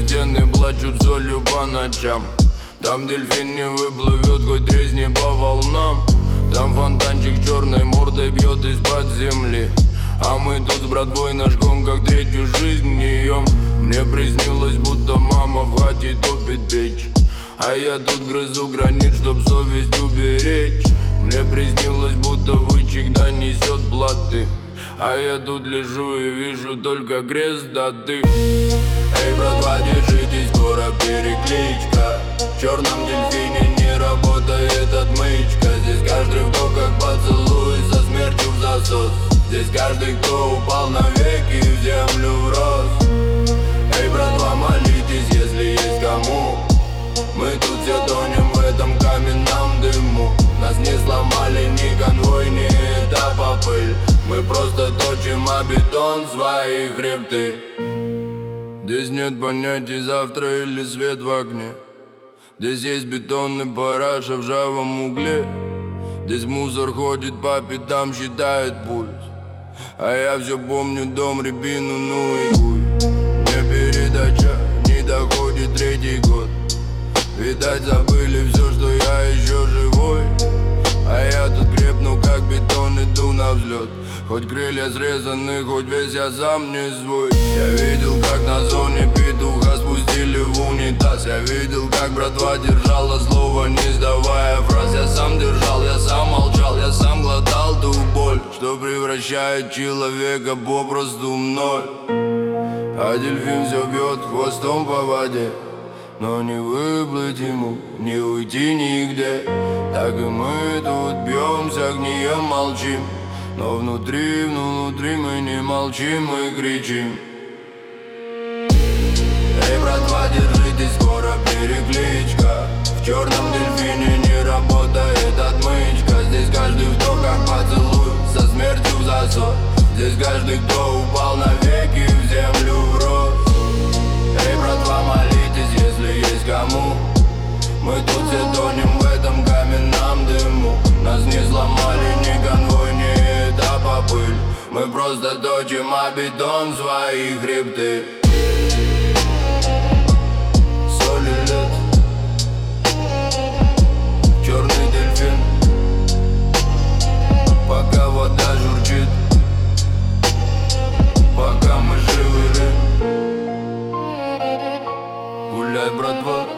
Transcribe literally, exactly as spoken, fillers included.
стены плачут солью по ночам. Там дельфин не выплывет, хоть резни по волнам. Там фонтанчик черной мордой бьет из-под земли. А мы тут с братвой наш гон как третью жизнь гнием. Мне приснилось, будто мама в хате топит печь, а я тут грызу гранит, чтоб совесть уберечь. Мне приснилось, будто вычегда несет плоды, а я тут лежу и вижу только крест да ты. Эй, братва, держитесь, скоро перекличка. В черном дельфине не работает отмычка. Здесь каждый вдох как поцелуй со смертью в засос. Здесь каждый, кто упал навеки в землю врос. Эй, братва, молитесь, если есть кому. Мы тут все тонем в этом каменном дыму. Нас не сломали ни конвой, ни этапа пыль. Мы просто точим о бетон свои хребты. Здесь нет понятий завтра или свет в окне. Здесь есть бетонный параша в ржавом угле. Здесь мусор ходит по пятам, считает пульс, а я все помню дом, рябину, ну и хуй. Мне передача не доходит третий год. Видать, забыли все, что я еще живой. А я тут крепну, как бетон, иду на взлет. Хоть крылья срезаны, хоть весь я сам не свой. Я видел, как на зоне петуха спустили в унитаз. Я видел, как братва держала слово, не сдавая фраз. Я сам держал, я сам молчал, я сам глотал ту боль, что превращает человека попросту в ноль. А дельфин все бьет хвостом по воде, но не выплыть ему, не уйти нигде. Так и мы тут бьемся, гнием, молчим, но внутри, внутри мы не молчим, мы кричим. Эй, братва, держитесь, скоро перекличка. В черном дельфине не работает отмычка. Здесь каждый вдох как поцелуй со смертью в засос. Здесь каждый, кто упал навеки в землю врос. Эй, братва, молитесь, если есть кому. Мы тут все тонем в этом каменном дыму. Нас не сломали ни конвой, ни этапа пыль. Мы просто точим о бетон свои хребты. Соль и лед, черный дельфин. Пока вода журчит, пока мы живы. Гуляй, братва.